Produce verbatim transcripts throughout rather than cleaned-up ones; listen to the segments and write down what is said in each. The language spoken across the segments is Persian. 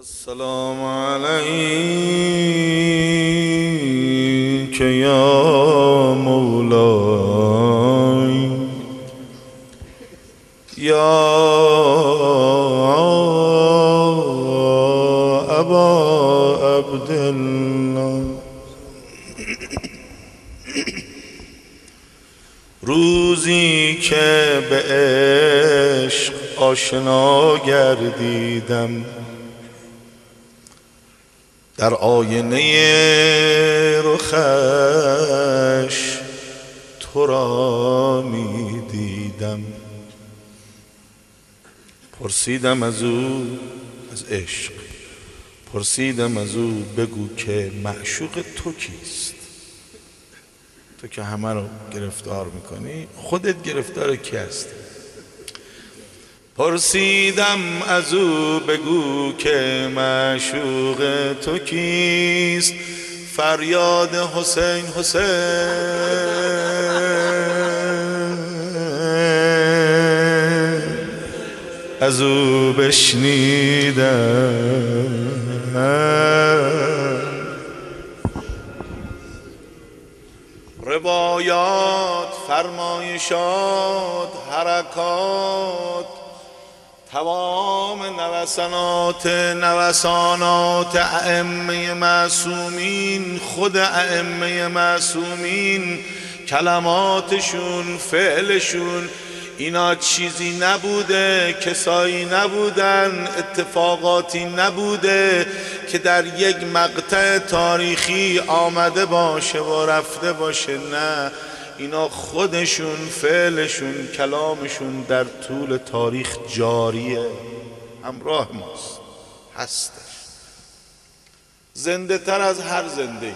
السلام عليك يا مولاي يا أبا عبد الله. روزی که به عشق آشنا گردیدم، در آینه رخش تو را می دیدم. پرسیدم از او، از عشق پرسیدم از او بگو که معشوق تو کیست؟ تو که همه رو گرفتار میکنی، خودت گرفتار کی هستی؟ پرسیدم از او بگو که معشوق تو کیست؟ فریاد حسین حسین از او بشنیدم. روایات، فرمایشات، حرکات، تمام نوسانات نوسانات ائمه معصومین، خود ائمه معصومین، کلماتشون، فعلشون، اینا چیزی نبوده، کسایی نبودن، اتفاقاتی نبوده که در یک مقطع تاریخی آمده باشه و رفته باشه. نه، اینا خودشون، فعلشون، کلامشون در طول تاریخ جاریه، همراه ماست، هستش، زنده تر از هر زنده.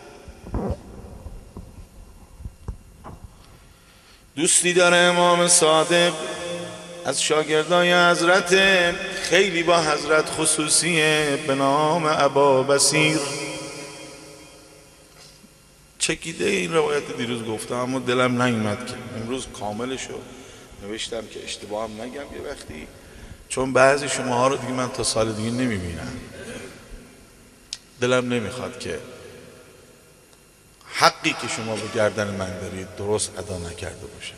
دوستی داره امام صادق از شاگردای حضرت، خیلی با حضرت خصوصیه، به نام ابا بصیر. چکیده این روایت دیروز گفتم اما دلم نیومد که امروز کاملشو نوشتم که اشتباه هم نگم یه وقتی، چون بعضی شماها رو دیگه من تا سال دیگه نمیبینم، دلم نمیخواد که حقی که شما به گردن من دارید درست ادا نکرده باشه.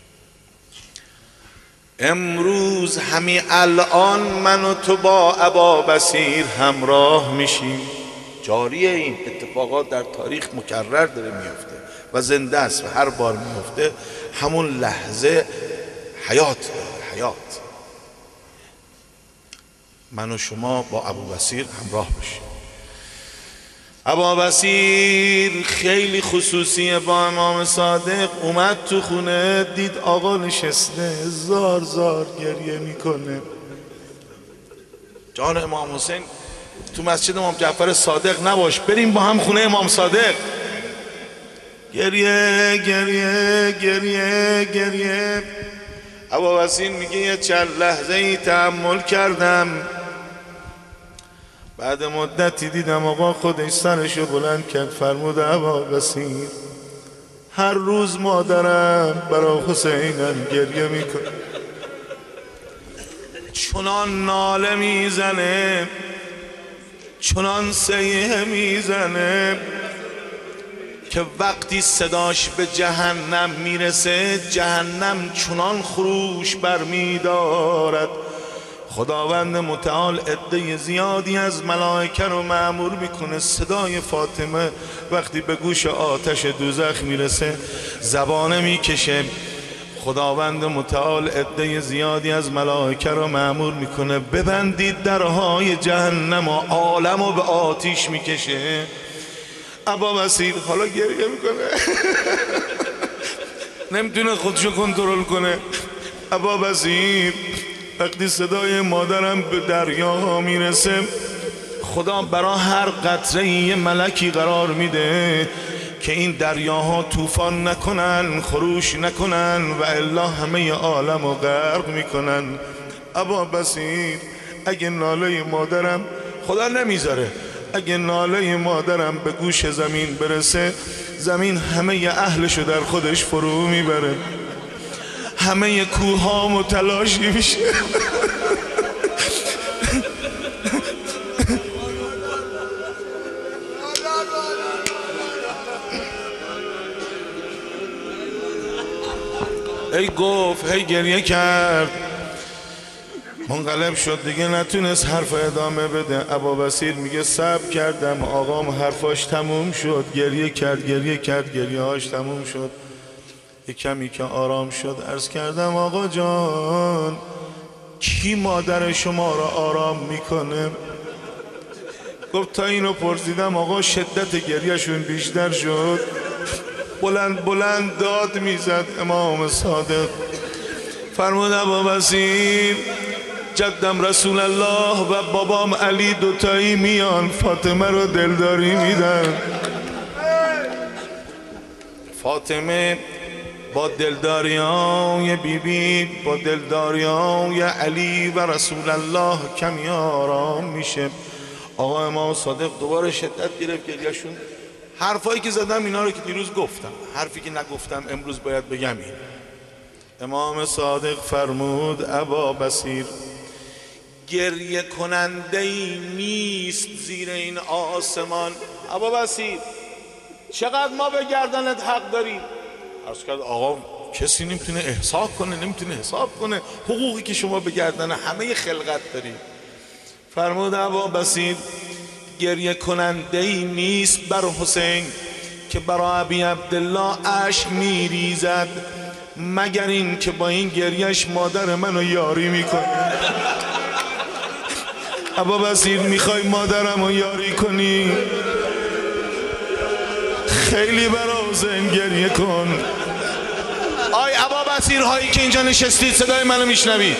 امروز همین الان من و تو با ابا بصیر همراه میشیم. جاریه، این اتفاقات در تاریخ مکرر داره میفته و زنده است و هر بار میفته همون لحظه حیات داره، حیات. من و شما با ابو بصیر همراه بشیم. ابا بصیر خیلی خصوصیه با امام صادق. اومد تو خونه، دید آقا نشسته زار زار گریه میکنه. جان امام حسین تو مسجد امام جعفر صادق نباش، بریم با هم خونه امام صادق. گریه گریه گریه گریه. ابا بصیر میگه یه چند لحظه ای تأمل کردم، بعد مدتی دیدم آقا خودش سرشو بلند کرد، فرمود ابا بصیر هر روز مادرم برای حسینم گریه میکنه. چنان ناله میزنه، چنان سیه میزنه که وقتی صداش به جهنم میرسه، جهنم چنان خروش برمیدارد. خداوند متعال عده زیادی از ملائکه رو مأمور میکنه صدای فاطمه وقتی به گوش آتش دوزخ میرسه زبانه میکشه. خداوند متعال عده زیادی از ملائکه رو مأمور میکنه ببندید درهای جهنم و عالم رو به آتیش میکشه. ابا بصیر حالا گریه میکنه نمیتونه خودشو کنترل کنه. ابا بصیر وقتی صدای مادرم به دریاها میرسه، خدا برای هر قطره یه ملکی قرار میده که این دریاها طوفان نکنن، خروش نکنن و الا همه عالم رو غرق میکنن. ابا بصیر اگه ناله مادرم، خدا نمیذاره، اگه ناله مادرم به گوش زمین برسه، زمین همه اهلشو در خودش فرو میبره، همه کوه ها متلاشی میشه هی گفت هی گریه کرد، منقلب شد دیگه نتونست حرف ادامه بده. ابابصیر میگه صبر کردم آقام حرفاش تموم شد، گریه کرد گریه کرد گریه هاش تموم شد. یک کمی که آرام شد عرض کردم آقا جان کی مادر شما را آرام میکنه؟ گفت تا اینو پرسیدم آقا شدت گریهشون بیشتر شد، بلند بلند داد میزد. امام صادق فرمود ابابصیر جدم رسول الله و بابام علی دوتایی میان فاطمه رو دلداری میدن. فاطمه با دلداریای بیبی با دلداریای علی و رسول الله کمی آرام میشه. آقا امام صادق دوباره شدت گرفت گریهشون. حرفایی که زدم اینا رو که دیروز گفتم، حرفی که نگفتم امروز باید بگم این. امام صادق فرمود ابابصیر گریه کننده ای نیست زیر این آسمان. ابابصیر چقدر ما به گردنت حق داریم؟ عرض کرد آقا کسی نمیتونه احساب کنه، نمیتونه حساب کنه حقوقی که شما به گردن همه خلقت دارید. فرمود ابابصیر گریه کننده ای نیست بر حسین که برای ابی عبدالله اشک میریزد مگر این که با این گریهش مادر منو یاری میکنه. ابابصیر میخوای مادرمو یاری کنی؟ خیلی برای حسین گریه کن. آی ابابصیر هایی که اینجا نشستید صدای منو میشنوید،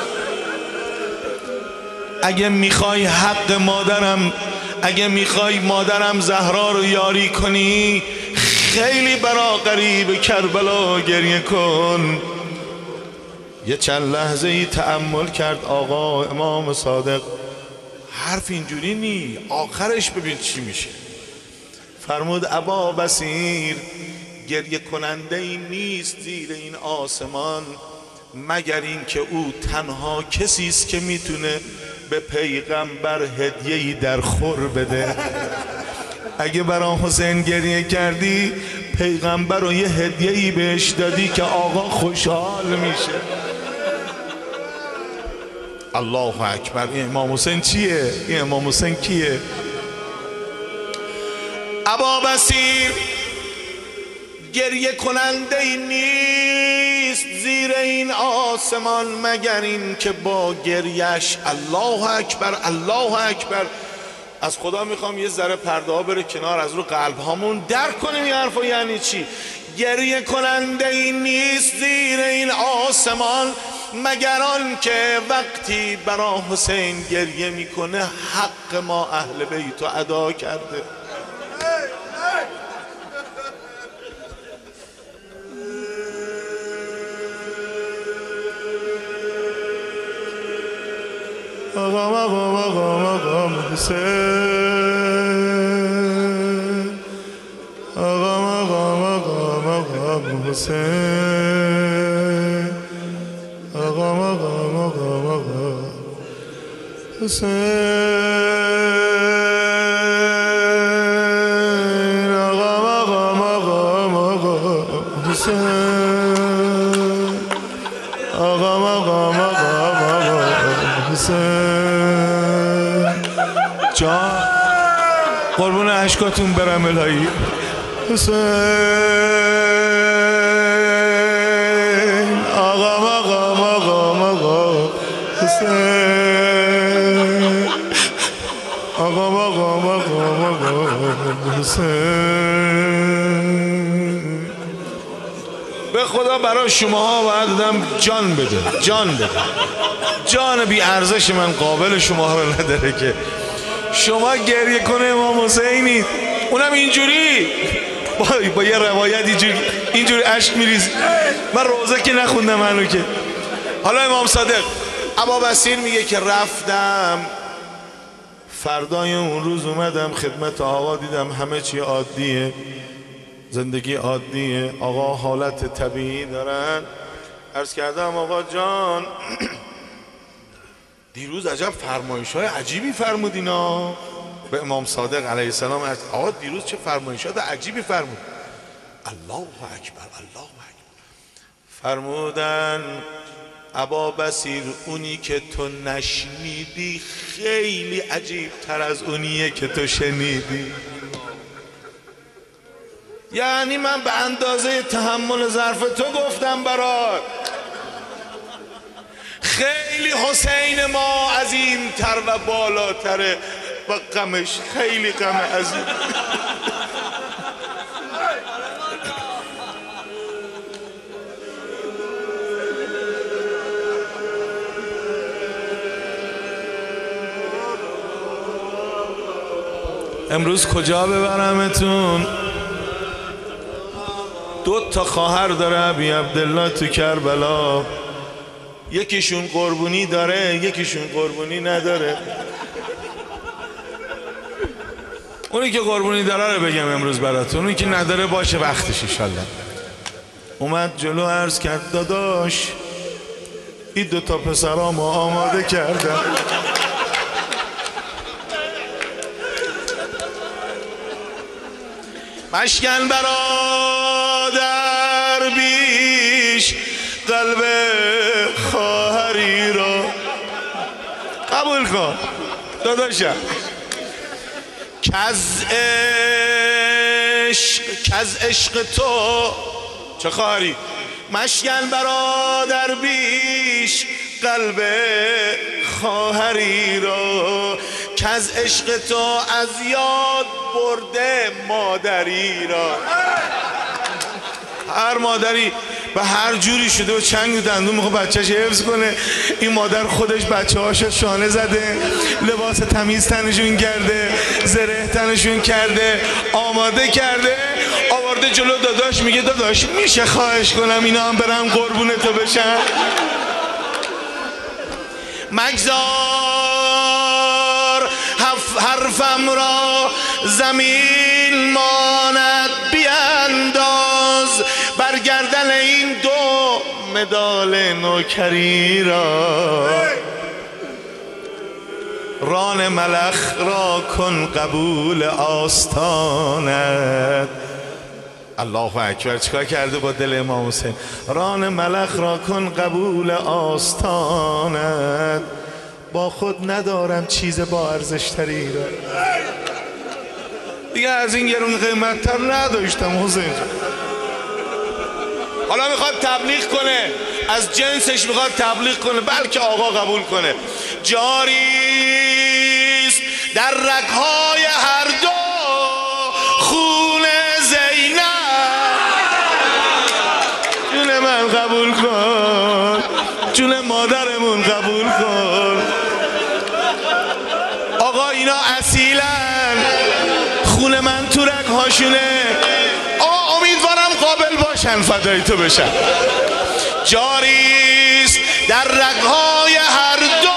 اگه میخوای حق مادرم اگه میخوای مادرم زهرا رو یاری کنی خیلی برا غریب کربلا گریه کن. یه چند لحظه ای تأمل کرد آقا امام صادق. حرف اینجوری نی، آخرش ببین چی میشه. فرمود ابابصیر گریه کننده ای نیست زیر این آسمان مگر این که او تنها کسی است که میتونه به پیغمبر هدیه‌ای در خور بده. اگه برای حسین گریه کردی پیغمبر رو یه هدیه‌ای بهش دادی که آقا خوشحال میشه. الله اکبر. این امام حسین چیه؟ این امام حسین کیه؟ ابابصیر گریه کننده ای نیست زیر این آسمان مگر این که با گریش الله اکبر الله اکبر. از خدا میخوام یه ذره پرده ها بره کنار، از رو قلب هامون درک کنیم این حرفا یعنی چی. گریه کننده ای نیست زیر این آسمان مگر آن که وقتی برا حسین گریه میکنه حق ما اهل بیت ادا کرده. آقام آقام آقام آقام حسین آقام آقام آقام آقام حسین آقام آقام آقام آقام حسین آقام آقام آقام آقام حسین آقام آقام آقام آقام حسین. جان قربون عشقاتون برم الهی. حسین آقام آقام آقام آقام حسین آقام آقام آقام آقام حسین. به خدا برای شماها باید آدم جان بده، جان بده. جان بی ارزش من قابل شما رو نداره که شما گریه کنه امام حسینی اونم اینجوری با, با یه روایت اینجوری اینجوری اشک میریز. من روزه که نخوندم منو که. حالا امام صادق ابابصیر میگه که رفتم فردای اون روز اومدم خدمت آقا، دیدم همه چی عادیه، زندگی عادیه، آقا حالت طبیعی دارن. عرض کردم آقا جان دیروز عجب فرمایش های عجیبی فرمودینا به امام صادق علیه السلام. آقا دیروز چه فرمایشات عجیبی فرمود. الله اکبر الله اکبر. فرمودن ابا بصیر اونی که تو نشنیدی خیلی عجیب تر از اونیه که تو شنیدی. یعنی من به اندازه تحمل ظرف تو گفتم برات، خیلی حسین ما از این تر و بالاتره و غمش خیلی غم عظیم. امروز کجا ببرمتون؟ دو تا خواهر داره ابی عبدالله تو کربلا، یکیشون قربونی داره یکیشون قربونی نداره. اونی که قربونی داره رو بگم امروز براتون، اونی که نداره باشه وقتش انشالله. اومد جلو عرض کرد داداش این دو تا پسرامو آماده کردم، مشکن برادر بیش قلب خواهری را قبول کن داداشم. کز عشق کز عشق تو چه خواهری، مشکن برادر بیش قلب خواهری را، کز عشق تو از یاد برده مادری را. هر مادری به هر جوری شده و چنگ دندون میخواد بچهش حفظ کنه، این مادر خودش بچه هاشو شانه زده، لباس تمیز تنشون کرده، زره تنشون کرده، آماده کرده، آورده جلو داداش، میگه داداش میشه خواهش کنم اینا هم برن قربون تو بشن؟ مگذار حرفم را زمین ماند بیانداز، برگردن این دو مدال نوکری را، ران ملخ را کن قبول آستانت. الله اکبر، چیکار کرده با دل امام حسین؟ ران ملخ را کن قبول آستانت، با خود ندارم چیز با ارزش تری را. دیگه از این گرون قیمت تر نداشتم حسین. حالا میخواد تبلیغ کنه، از جنسش میخواد تبلیغ کنه، بلکه آقا قبول کنه. جاریست در رگهای هر دو خون زینب، جون من قبول کن، جون مادرمون قبول کن. آقا اینا اصیلن، خون من تو رگهاشونه. آقا امیدوارم قابل باشن فدای تو بشن. جاریست در رگهای هر دو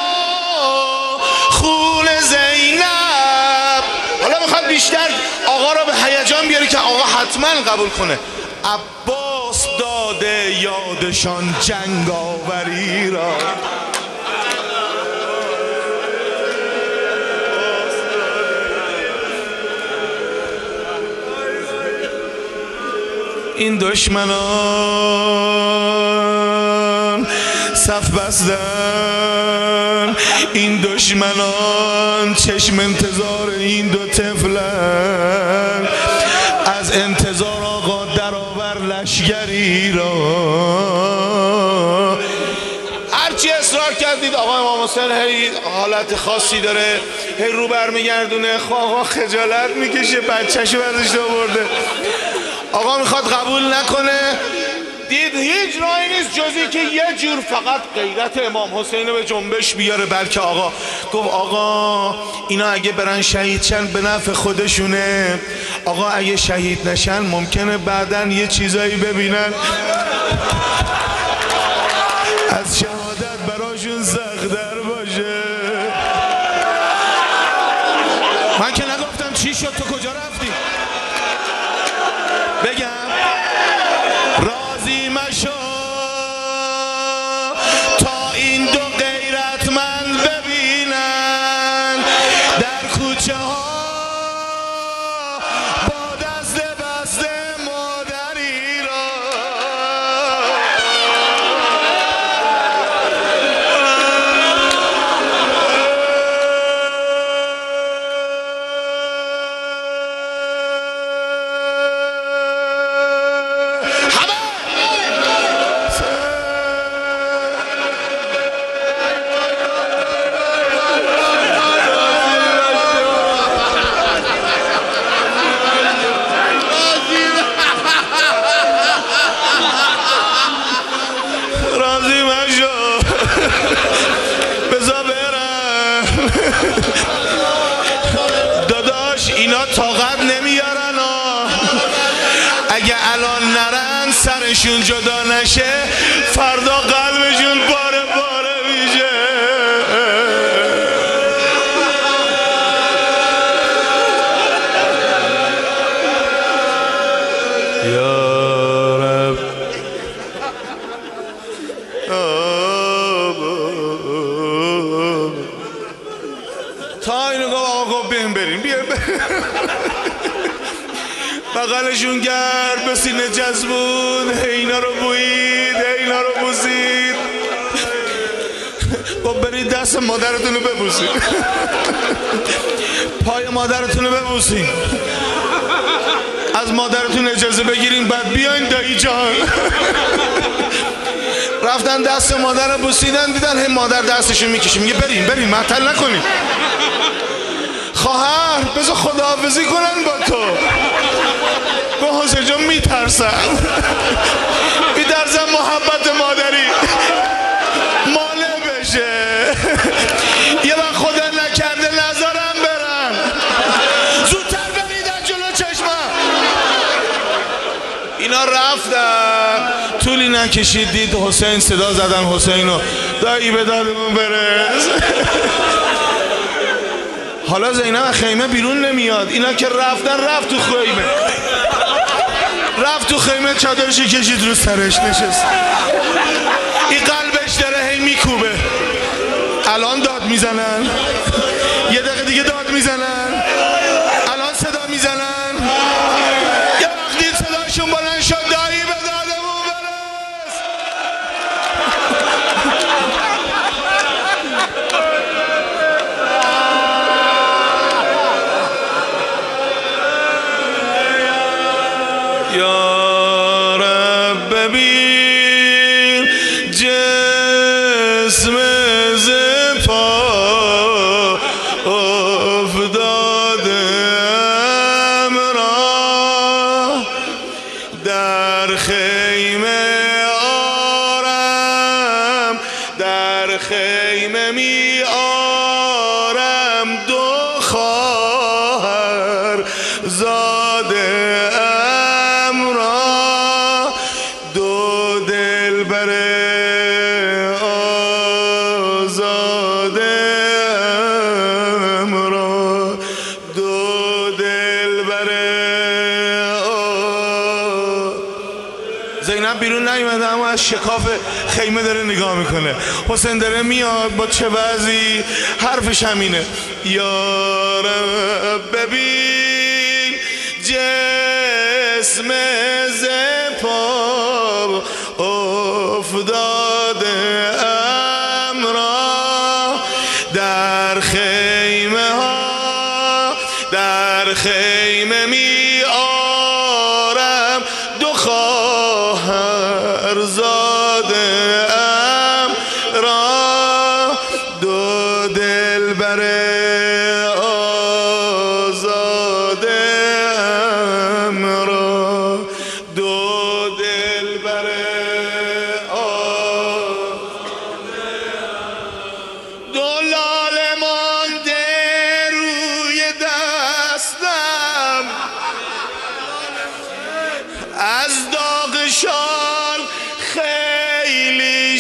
خون زینب. حالا میخواد بیشتر آقا را به هیجان بیاره که آقا حتما قبول کنه. عباس داده یادشان جنگ آوری را، این دشمنان صف بستن، این دشمنان چشم انتظار این دو طفلن، از انتظار آقا درآور لشگری را. هرچی اصرار کردید آقا امام حسین هی حالت خاصی داره، هی رو برمیگردونه، آقا خجالت میکشه، بچه‌شو ازش آورده، آقا میخواد قبول نکنه. دید هیچ راهی نیست جزی که یه جور فقط غیرت امام حسین به جنبش بیاره. بلکه آقا گفت آقا اینا اگه برن شهید شن به نفع خودشونه، آقا اگه شهید نشن ممکنه بعدن یه چیزایی ببینن از شهادت براشون سخت‌تر باشه. من که نگفتم چی شد، تو کجا رفتی؟ بگم راضی مشو تا این دو غیرتمند ببینن در کوچه ها با دست بسته مادری را. عقلشون جدا نشه فردا قلبشون پاره پاره میشه. یا رب تا اینو گفت آقا گفت بیم بریم بیم بغلشون گرد به سینه جذبون اینا رو بویید اینا رو بوزید گفت برید دست مادرتون رو ببوسید پای مادرتون رو ببوسید از مادرتون اجازه بگیرین بعد بیاین دایی جان. رفتن دست مادر رو بوسیدن دیدن هی مادر دستشون میکشه میگه بریم بریم معطل نکنیم خواهر بذار خداحافظی کنن با تو. گفت حسین جان میترسم میترسم محبت مادری ماله بشه یه وقت خدا نکرده نذارم برن زودتر برید از جلو چشمم. اینا رفتن طولی نکشید دید حسین صدا زدن حسینو دایی به دادمون برس. حالا زینب خیمه بیرون نمیاد اینا که رفتن رفت تو خیمه رفت تو خیمه چادرشی کشید رو سرش نشست این قلبش داره هی میکوبه الان داد میزنن یه دقیقه دیگه داد میزنن الان صدا میزنن یه وقتی صداشون بلند شد دایی به دادمون برس. یا رب ببین جسم ز پا افتادم را در خیمه آرم در خیمه می آرم دو خواهر زاده زینب بیرون نیومده اما از شکاف خیمه داره نگاه میکنه حسین داره میاد با چه وضعی حرفش همینه یا رب ببین جسم ز پا افتاده ام را در خیمه ها در خیمه می آرم دو خواهر زاده ام را دو دلبر آزاده ام را دو دلبر آزاده دو لاله مانده روی دستم از داغ شال خیلی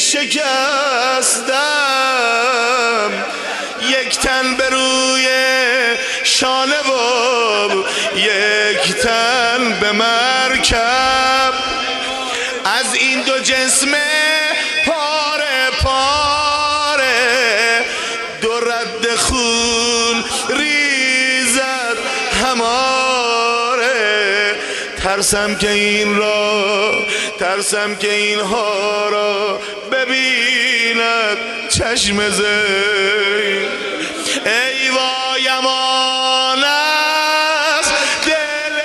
شکستم یک تن به روی شانه و یک تن به مرکب از این دو جسم پاره پاره دو رد خون ریزد هماره ترسم که این را ترسم که اینها را ببیند چشم زین ای وای امان از دل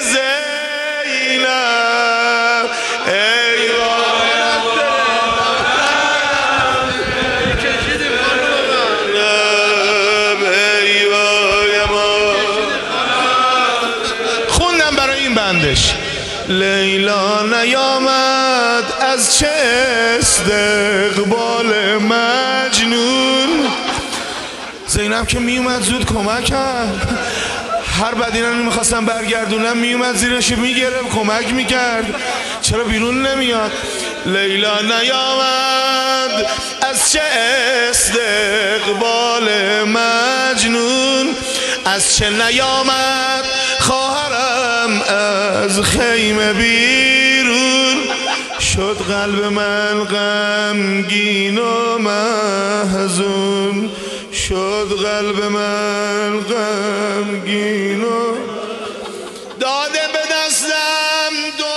زینب ای وای ای وای امان خوندم برای این بندش لیلا نیامد از چه استقبال مجنون زینب که می اومد زود کمک کرد هر بدینه میخواستم برگردونم میومد زیرش میگرفت کمک میکرد. چرا بیرون نمیاد؟ لیلا نیامد از چه استقبال مجنون، از چه نیامد خواهرم از خیمه بیرون. شد قلب من غمگین و محزون، شد قلب من غمگین و داده به دستم دو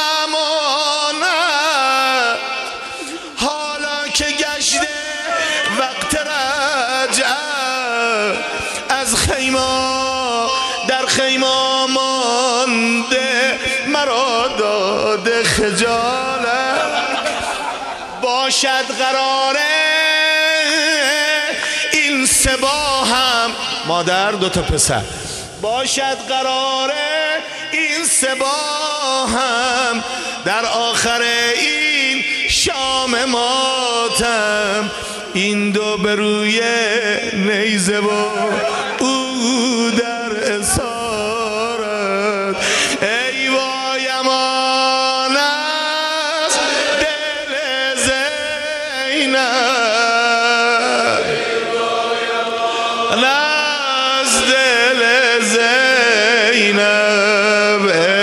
امانت، حالا که گشته وقت رجعت، از خیمه در خیمه مانده مرا داده خجالت. باشد قراره این سه با هم، مادر دو تا پسر، باشد قراره این سه با هم در آخر این شام ماتم، این دو به روی نیزه و او در اسارت. ای وای امان از دل زینب، از دل زینب.